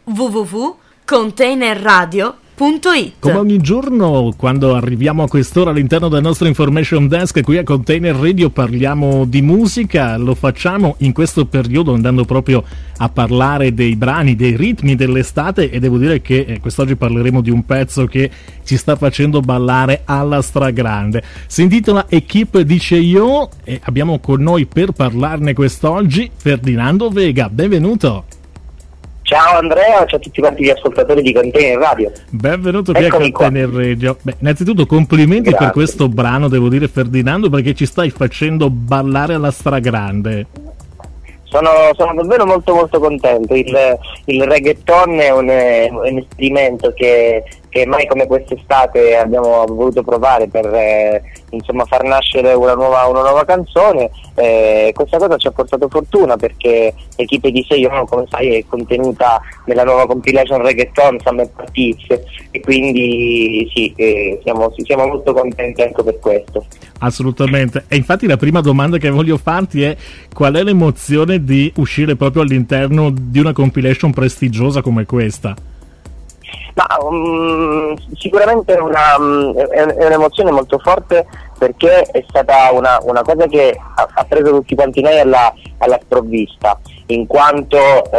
www.containerradio.it. Come ogni giorno, quando arriviamo a quest'ora all'interno del nostro Information Desk qui a Container Radio parliamo di musica. Lo facciamo in questo periodo andando proprio a parlare dei brani, dei ritmi dell'estate, e devo dire che quest'oggi parleremo di un pezzo che ci sta facendo ballare alla stragrande. Si intitola Equipe Dice Io e abbiamo con noi per parlarne quest'oggi Ferdinando Vega. Benvenuto! Ciao Andrea, ciao a tutti quanti gli ascoltatori di Container Radio. Benvenuto qui a Container Radio. Beh, innanzitutto complimenti. Grazie per questo brano, devo dire, Ferdinando, perché ci stai facendo ballare alla stragrande. Sono davvero molto molto contento. Il reggaeton è un esperimento che mai come quest'estate abbiamo voluto provare per far nascere una nuova canzone. Questa cosa ci ha portato fortuna perché Equipe di Sei, come sai, è contenuta nella nuova compilation reggaeton Summer Parties, e quindi sì, siamo molto contenti anche per questo. Assolutamente. E infatti la prima domanda che voglio farti è: qual è l'emozione di uscire proprio all'interno di una compilation prestigiosa come questa? Ma sicuramente è un'emozione molto forte, perché è stata una cosa che ha preso tutti quanti noi alla sprovvista, in quanto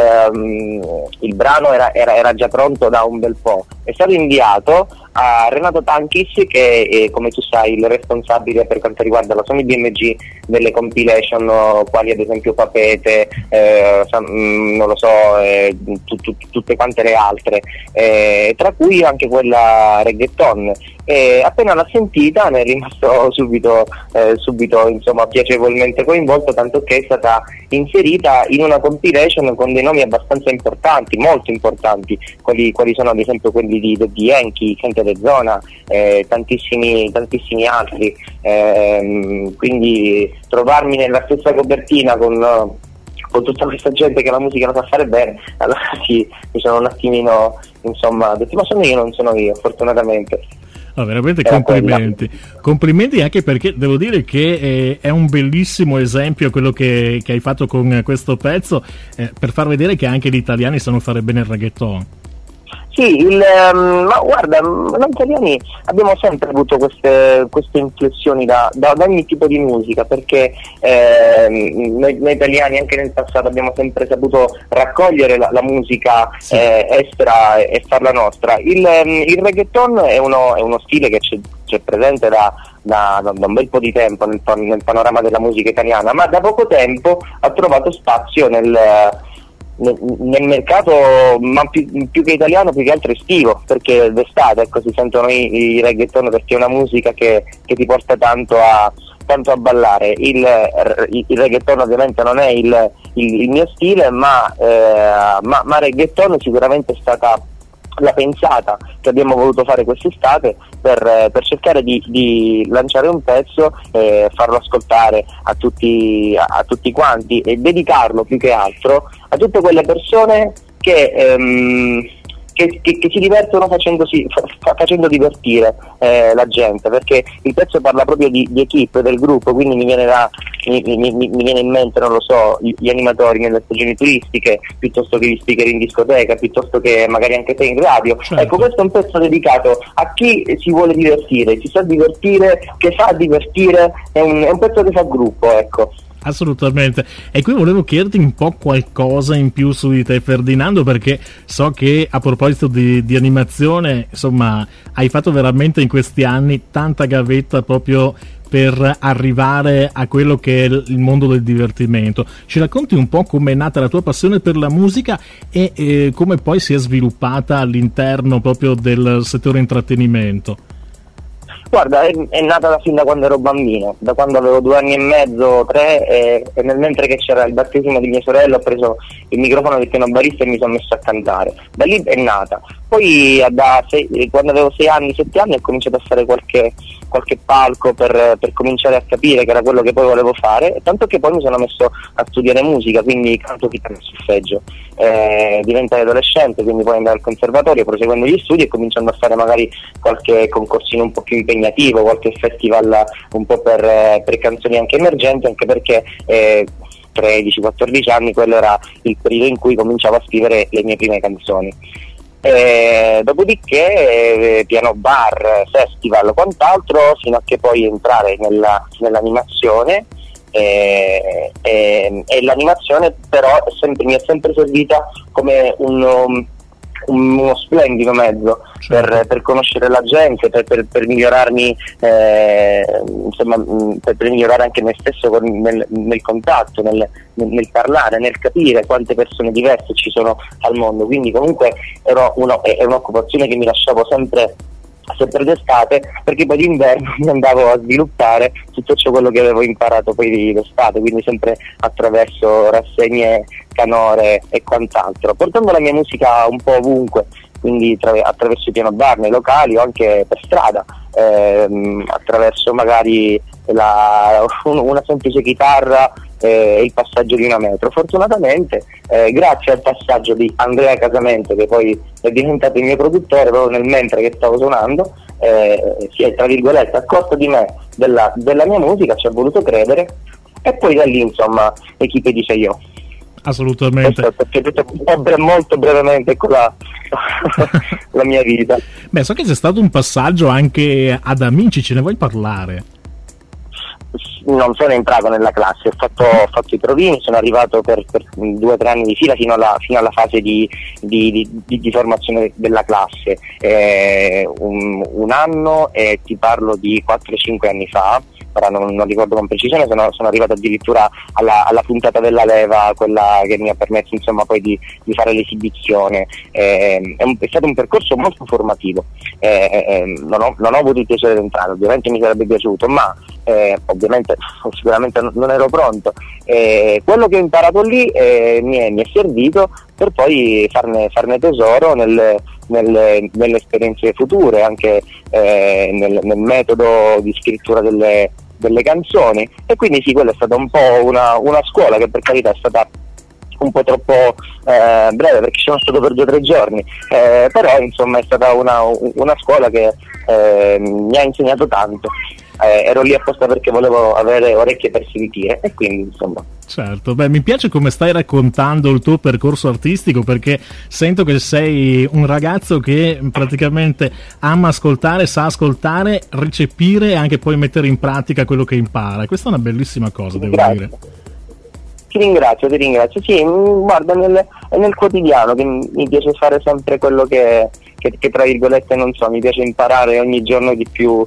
il brano era già pronto da un bel po'. È stato inviato a Renato Tankis, che è, come tu sai, il responsabile per quanto riguarda la Sony BMG delle compilation, quali ad esempio Papete, non lo so, tutte quante le altre, tra cui anche quella reggaeton. E appena l'ha sentita ne è rimasto subito piacevolmente coinvolto, tanto che è stata inserita in una compilation con dei nomi abbastanza importanti, molto importanti, quali sono ad esempio quelli di Daddy Yankee, Gente de Zona, tantissimi altri, quindi trovarmi nella stessa copertina con tutta questa gente che la musica la sa fare bene, allora sì, mi sono un attimino detto, ma sono io, non sono io, fortunatamente. No, veramente complimenti anche perché devo dire che è un bellissimo esempio quello che hai fatto con questo pezzo, per far vedere che anche gli italiani sanno fare bene il reggaeton. Sì, ma guarda, noi italiani abbiamo sempre avuto queste inflessioni da ogni tipo di musica, perché noi italiani anche nel passato abbiamo sempre saputo raccogliere la musica estera e farla nostra. Il reggaeton è uno stile che c'è presente da un bel po' di tempo nel panorama della musica italiana, ma da poco tempo ha trovato spazio nel mercato, ma più che italiano, più che altro estivo, perché d'estate si sentono i reggaeton, perché è una musica che ti porta tanto a ballare. Il reggaeton ovviamente non è il mio stile, ma reggaeton sicuramente è stata la pensata che abbiamo voluto fare quest'estate per cercare di lanciare un pezzo e farlo ascoltare a tutti quanti, e dedicarlo più che altro a tutte quelle persone che si divertono facendo divertire la gente, perché il pezzo parla proprio di equipe, del gruppo, quindi mi viene in mente, non lo so, gli animatori nelle stagioni turistiche, piuttosto che gli speaker in discoteca, piuttosto che magari anche te in radio. Certo. Ecco, questo è un pezzo dedicato a chi si vuole divertire, si sa divertire, che fa divertire, è un pezzo che fa gruppo, ecco. Assolutamente. E qui volevo chiederti un po' qualcosa in più su di te, Ferdinando, perché so che a proposito di animazione, insomma, hai fatto veramente in questi anni tanta gavetta proprio per arrivare a quello che è il mondo del divertimento. Ci racconti un po' come è nata la tua passione per la musica e come poi si è sviluppata all'interno proprio del settore intrattenimento? Guarda, è nata fin da quando ero bambino, da quando avevo 2 anni e mezzo, 3, e mentre che c'era il battesimo di mia sorella ho preso il microfono del piano barista e mi sono messo a cantare. Da lì è nata. Poi quando avevo 6 anni, 7 anni ho cominciato a fare qualche palco per cominciare a capire che era quello che poi volevo fare, tanto che poi mi sono messo a studiare musica, quindi canto, chitarra e solfeggio. Diventai adolescente, quindi poi andai al conservatorio proseguendo gli studi e cominciando a fare magari qualche concorsino un po' più impegnativo, qualche festival un po' per canzoni anche emergenti, anche perché 13-14 anni, quello era il periodo in cui cominciavo a scrivere le mie prime canzoni. Dopodiché piano bar, festival, quant'altro, fino a che poi entrare nell'animazione. E l'animazione però mi è sempre servita come uno splendido mezzo per conoscere la gente, per migliorarmi, insomma, per migliorare anche me stesso nel contatto, nel parlare, nel capire quante persone diverse ci sono al mondo. Quindi comunque è un'occupazione che mi lasciavo sempre d'estate, perché poi d'inverno mi andavo a sviluppare tutto ciò quello che avevo imparato poi d'estate, quindi sempre attraverso rassegne, canore e quant'altro, portando la mia musica un po' ovunque, quindi attraverso i piano bar, nei locali o anche per strada, attraverso magari una semplice chitarra e il passaggio di una metro. Fortunatamente grazie al passaggio di Andrea Casamente, che poi è diventato il mio produttore proprio nel mentre che stavo suonando, si è, tra virgolette, accorto di me, della mia musica, ci ha voluto credere, e poi da lì insomma Equipe dice io. Assolutamente. Questo molto brevemente con la mia vita. Beh, so che c'è stato un passaggio anche ad Amici, ce ne vuoi parlare? Non sono entrato nella classe, ho fatto i provini, sono arrivato per 2 o 3 anni di fila fino alla fase di formazione della classe, un anno, e ti parlo di 4-5 anni fa. Ora non ricordo con precisione, sono arrivato addirittura alla puntata della leva, quella che mi ha permesso insomma poi di fare l'esibizione. È stato un percorso molto formativo, non ho avuto il piacere di entrare, ovviamente mi sarebbe piaciuto, ma ovviamente sicuramente non ero pronto. Quello che ho imparato lì mi è servito per poi farne tesoro nelle esperienze future, anche nel metodo di scrittura delle canzoni. E quindi sì, quella è stata un po' una scuola che, per carità, è stata un po' troppo breve, perché ci sono stato per 2 o 3 giorni, però insomma è stata una scuola che mi ha insegnato tanto. Ero lì apposta perché volevo avere orecchie per sentire, e quindi insomma. Certo, beh, mi piace come stai raccontando il tuo percorso artistico, perché sento che sei un ragazzo che praticamente ama ascoltare, sa ascoltare, recepire e anche poi mettere in pratica quello che impara. Questa è una bellissima cosa, devo dire. Ti ringrazio. Sì, guarda, è nel quotidiano che mi piace fare sempre quello che tra virgolette, non so, mi piace imparare ogni giorno di più,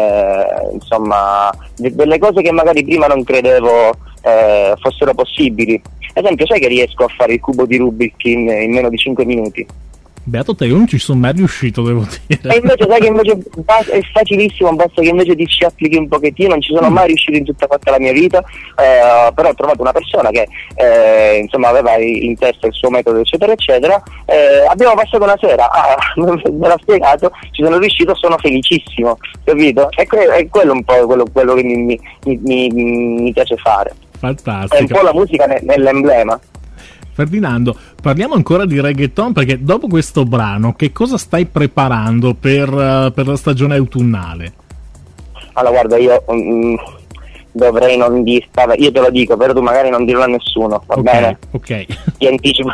insomma, delle cose che magari prima non credevo fossero possibili. Ad esempio, sai che riesco a fare il cubo di Rubik in meno di 5 minuti? Beato te, io non ci sono mai riuscito, devo dire. E invece sai che è facilissimo, basta che invece ti ci applichi un pochettino. Non ci sono mai riuscito in tutta fatta la mia vita, però ho trovato una persona che insomma aveva in testa il suo metodo, eccetera eccetera. Abbiamo passato una sera, me l'ha spiegato, ci sono riuscito, sono felicissimo, capito? È quello un po' quello che mi piace fare. Fantastico. È un po' la musica nell'emblema. Ferdinando, parliamo ancora di reggaeton, perché dopo questo brano che cosa stai preparando per la stagione autunnale? Allora guarda, io dovrei non dire, io te lo dico, però tu magari non dirlo a nessuno, va bene? Ok. Ti anticipo.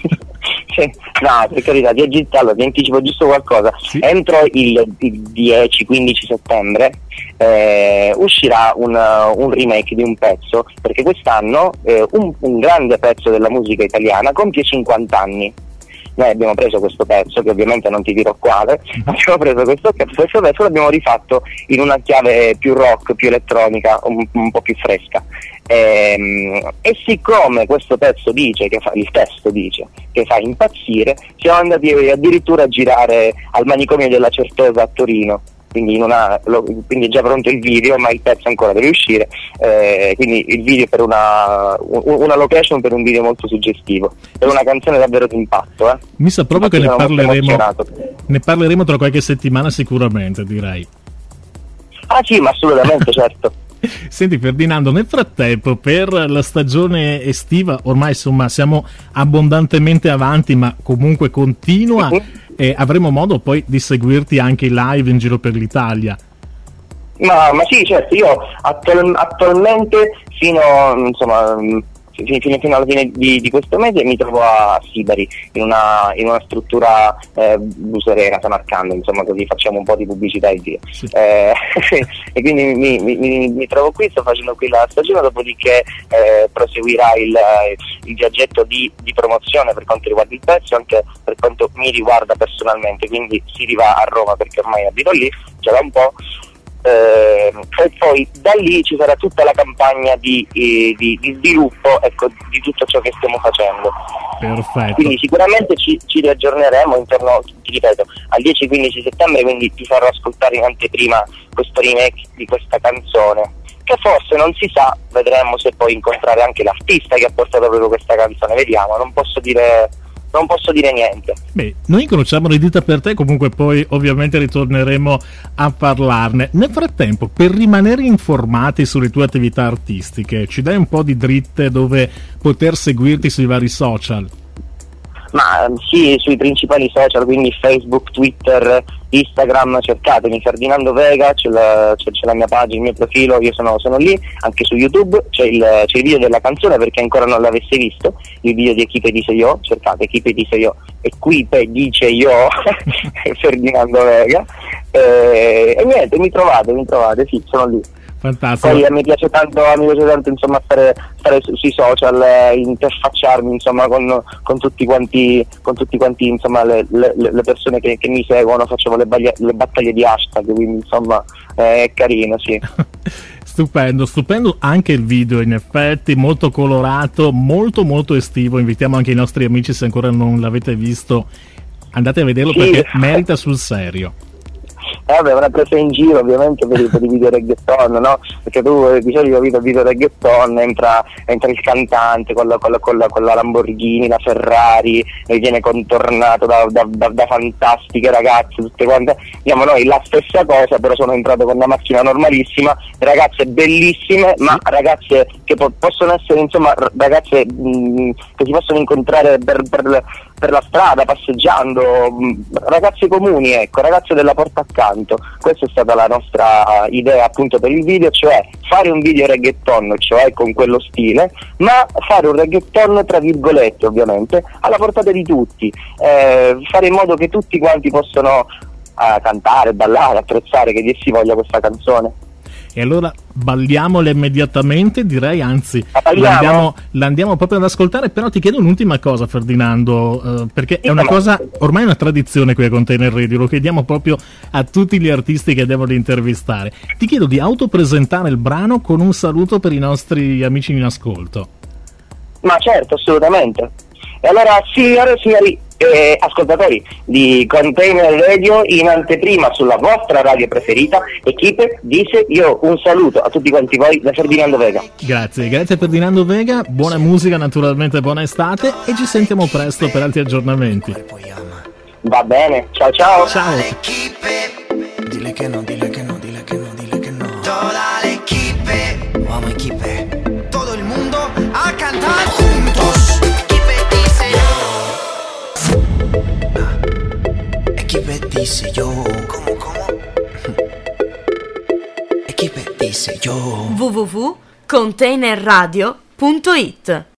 No, per carità, ti anticipo giusto qualcosa. Sì. Entro il 10-15 settembre uscirà un remake di un pezzo, perché quest'anno un grande pezzo della musica italiana compie 50 anni. Noi abbiamo preso questo pezzo, che ovviamente non ti dirò quale, abbiamo preso questo pezzo, l'abbiamo rifatto in una chiave più rock, più elettronica, un po' più fresca. E siccome questo pezzo il testo dice che fa impazzire, siamo andati addirittura a girare al manicomio della Certosa a Torino. Quindi è già pronto il video, ma il pezzo ancora deve uscire, quindi il video per una location per un video molto suggestivo, per una canzone davvero d'impatto. Mi sa proprio che ne parleremo tra qualche settimana sicuramente, direi. Ah sì, ma assolutamente, certo. Senti Ferdinando, nel frattempo per la stagione estiva, ormai insomma siamo abbondantemente avanti, ma comunque continua, e avremo modo poi di seguirti anche live in giro per l'Italia. Ma sì, certo, io attualmente fino fino alla fine di questo mese mi trovo a Sibari in una struttura buserera, samarcanda, insomma, così facciamo un po' di pubblicità e via. Sì. E quindi mi trovo qui, sto facendo qui la stagione, dopodiché proseguirà il viaggetto di promozione per quanto riguarda il pezzo, anche per quanto mi riguarda personalmente, quindi si riva a Roma perché ormai abito lì già da un po'. E poi da lì ci sarà tutta la campagna di sviluppo, ecco, di tutto ciò che stiamo facendo. Perfetto. Quindi sicuramente ci riaggiorneremo intorno, ti ripeto, al 10-15 settembre, quindi ti farò ascoltare in anteprima questo remake di questa canzone, che forse non si sa, vedremo se poi incontrare anche l'artista che ha portato proprio questa canzone, vediamo, non posso dire niente. Beh, noi incrociamo le dita per te, comunque poi ovviamente ritorneremo a parlarne. Nel frattempo, per rimanere informati sulle tue attività artistiche, ci dai un po' di dritte dove poter seguirti sui vari social? Ma sì, sui principali social, quindi Facebook, Twitter, Instagram, cercatemi Ferdinando Vega, c'è la mia pagina, il mio profilo, io sono lì, anche su YouTube c'è il video della canzone, perché ancora non l'avesse visto, il video di Equipe Dice Io, cercate Equipe Dice Io, Equipe Dice Io, Ferdinando Vega, e niente, mi trovate, sì, sono lì. Fantastico. Poi mi piace tanto insomma stare sui social, interfacciarmi insomma con tutti quanti insomma le persone che mi seguono, facciamo le battaglie di hashtag, quindi insomma è carino, sì. Stupendo anche il video, in effetti molto colorato, molto estivo. Invitiamo anche i nostri amici, se ancora non l'avete visto, andate a vederlo, sì, perché merita sul serio. Vabbè, una presa in giro ovviamente per i video reggaeton, no? Perché tu di solito video reggaeton entra il cantante con la Lamborghini, la Ferrari, e viene contornato da fantastiche ragazze, tutte quante. Diciamo noi la stessa cosa, però sono entrato con una macchina normalissima, ragazze bellissime, ma ragazze che possono essere insomma ragazze che si possono incontrare per la strada, passeggiando, ragazze comuni, ecco, ragazze della porta accanto. Questa è stata la nostra idea appunto per il video, cioè fare un video reggaeton, cioè con quello stile, ma fare un reggaeton tra virgolette ovviamente alla portata di tutti, fare in modo che tutti quanti possano cantare, ballare, apprezzare, che dir si voglia questa canzone. E allora balliamola immediatamente, direi, anzi l'andiamo proprio ad ascoltare. Però ti chiedo un'ultima cosa, Ferdinando, perché è una cosa, ormai è una tradizione qui a Container Radio, lo chiediamo proprio a tutti gli artisti che andiamo ad intervistare. Ti chiedo di autopresentare il brano con un saluto per i nostri amici in ascolto. Ma certo, assolutamente. E allora, signore e signori ascoltatori di Container Radio, in anteprima sulla vostra radio preferita, Equipe Dice Io, un saluto a tutti quanti voi da Ferdinando Vega. Grazie Ferdinando Vega, buona musica, naturalmente buona estate, e ci sentiamo presto per altri aggiornamenti. Va bene, ciao. Dile che no. Toda l'equipe, vamos equipe, todo el mundo a cantar juntos. Equipe dice yo. ¿Cómo? Equipe dice yo. www.containerradio.it